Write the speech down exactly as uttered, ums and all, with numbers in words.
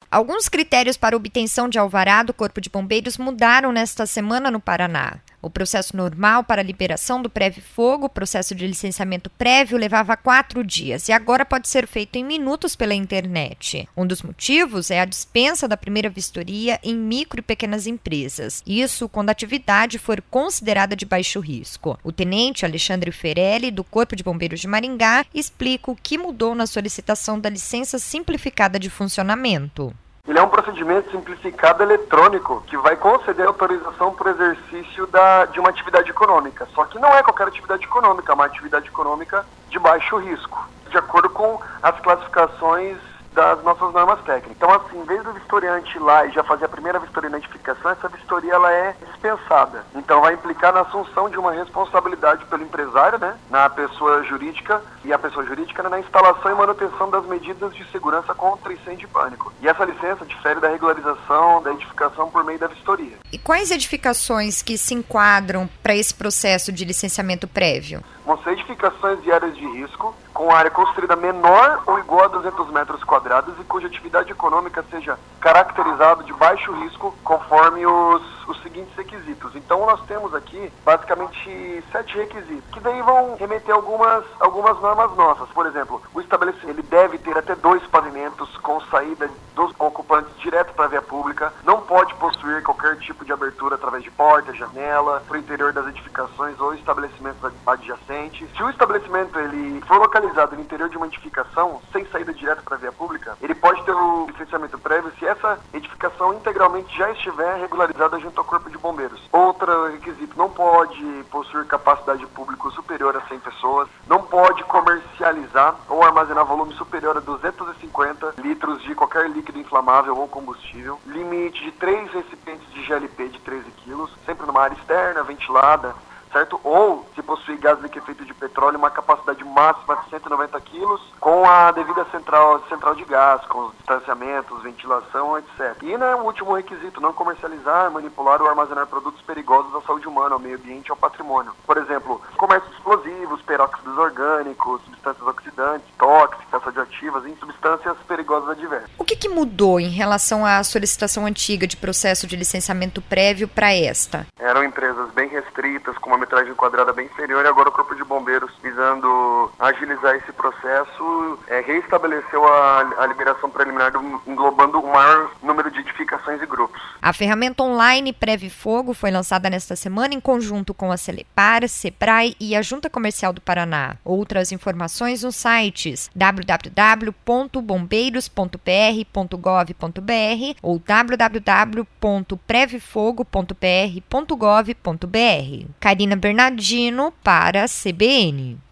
Alguns critérios para obtenção de alvará do Corpo de Bombeiros mudaram nesta semana no Paraná. O processo normal para a liberação do prévio-fogo, o processo de licenciamento prévio, levava quatro dias e agora pode ser feito em minutos pela internet. Um dos motivos é a dispensa da primeira vistoria em micro e pequenas empresas. Isso quando a atividade for considerada de baixo risco. O tenente Alexandre Ferelli, do Corpo de Bombeiros de Maringá, explica o que mudou na solicitação da licença simplificada de funcionamento. Ele é um procedimento simplificado eletrônico que vai conceder autorização para o exercício da, de uma atividade econômica. Só que não é qualquer atividade econômica, é uma atividade econômica de baixo risco, de acordo com as classificações das nossas normas técnicas. Então, assim, em vez do vistoriante ir lá e já fazer a primeira vistoria de identificação, essa vistoria ela é dispensada. Então, vai implicar na assunção de uma responsabilidade pelo empresário, né, na pessoa jurídica, e a pessoa jurídica, né, na instalação e manutenção das medidas de segurança contra incêndio e pânico. E essa licença difere da regularização da edificação por meio da vistoria. E quais edificações que se enquadram para esse processo de licenciamento prévio? Vão ser edificações de áreas de risco, com área construída menor ou igual a duzentos metros quadrados e cuja atividade econômica seja caracterizada de baixo risco, conforme os, os seguintes requisitos. Então, nós temos aqui, basicamente, sete requisitos, que daí vão remeter algumas, algumas normas nossas. Por exemplo, o estabelecimento ele deve ter até dois pavimentos com saída dos ocupantes direto para a via pública, não pode possuir qualquer tipo de abertura através de porta, janela, para o interior das edificações ou estabelecimentos adjacentes. Se o estabelecimento ele for localizado no interior de uma edificação, sem saída direta para a via pública, ele pode ter o licenciamento prévio se essa edificação integralmente já estiver regularizada junto ao Corpo de Bombeiros. Outro requisito, não pode possuir capacidade de público superior a cem pessoas, não pode comercializar ou armazenar volume superior a duzentos e cinquenta litros de qualquer líquido inflamável ou combustível, limite de três recipientes de G L P de treze quilos, sempre numa área externa, ventilada, certo? Ou, se possuir gás liquefeito de petróleo, uma capacidade máxima de cento e noventa quilos, com a devida central, central de gás, com os distanciamentos, ventilação, etcétera. E, né, o último requisito, não comercializar, manipular ou armazenar produtos perigosos à saúde humana, ao meio ambiente e ao patrimônio. Por exemplo, comércio de explosivos, peróxidos orgânicos, substâncias oxidantes, tóxicas, radioativas e substâncias perigosas adversas. O que, que mudou em relação à solicitação antiga de processo de licenciamento prévio para esta? Eram empresas bem restritas, com uma metragem quadrada bem inferior, e agora o Corpo de Bombeiros, visando agilizar esse processo, é, reestabeleceu a, a liberação preliminar do, englobando o maior número de edificações e grupos. A ferramenta online Prévio-Fogo foi lançada nesta semana em conjunto com a Celepar, Sebrae e a Junta Comercial do Paraná. Outras informações nos sites w w w ponto bombeiros ponto p r ponto gov ponto b r ou w w w ponto prevfogo ponto p r ponto gov ponto b r. Karina Bernardino para a C B N.